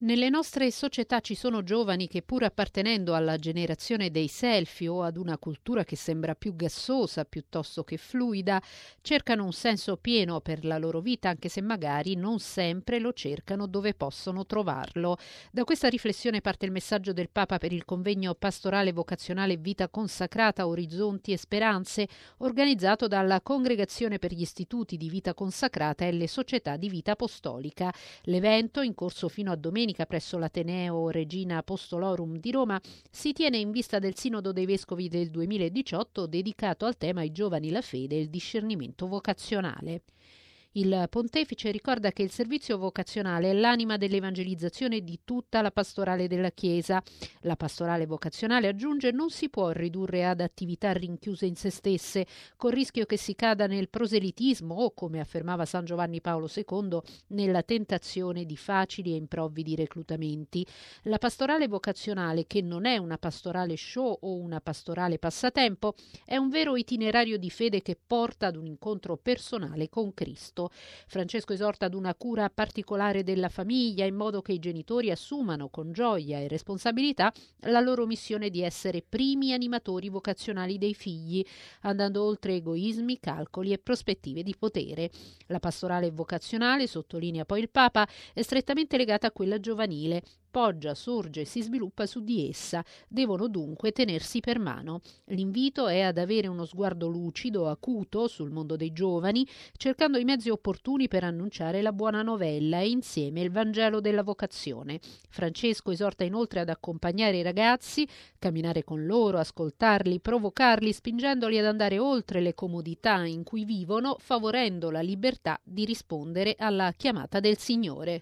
Nelle nostre società ci sono giovani che, pur appartenendo alla generazione dei selfie o ad una cultura che sembra più gassosa piuttosto che fluida, cercano un senso pieno per la loro vita, anche se magari non sempre lo cercano dove possono trovarlo. Da questa riflessione parte il messaggio del Papa per il convegno pastorale vocazionale Vita consacrata, Orizzonti e Speranze, organizzato dalla Congregazione per gli Istituti di Vita Consacrata e le Società di Vita Apostolica. L'evento, in corso fino a domenica presso l'Ateneo Regina Apostolorum di Roma, si tiene in vista del Sinodo dei Vescovi del 2018 dedicato al tema I giovani, la fede e il discernimento vocazionale. Il pontefice ricorda che il servizio vocazionale è l'anima dell'evangelizzazione di tutta la pastorale della Chiesa. La pastorale vocazionale, aggiunge, non si può ridurre ad attività rinchiuse in se stesse, col rischio che si cada nel proselitismo o, come affermava San Giovanni Paolo II, nella tentazione di facili e improvvidi reclutamenti. La pastorale vocazionale, che non è una pastorale show o una pastorale passatempo, è un vero itinerario di fede che porta ad un incontro personale con Cristo. Francesco esorta ad una cura particolare della famiglia, in modo che i genitori assumano con gioia e responsabilità la loro missione di essere primi animatori vocazionali dei figli, andando oltre egoismi, calcoli e prospettive di potere. La pastorale vocazionale, sottolinea poi il Papa, è strettamente legata a quella giovanile. Poggia, sorge e si sviluppa su di essa. Devono dunque tenersi per mano. L'invito è ad avere uno sguardo lucido, acuto sul mondo dei giovani, cercando i mezzi opportuni per annunciare la buona novella e insieme il Vangelo della vocazione. Francesco esorta inoltre ad accompagnare i ragazzi, camminare con loro, ascoltarli, provocarli, spingendoli ad andare oltre le comodità in cui vivono, favorendo la libertà di rispondere alla chiamata del Signore.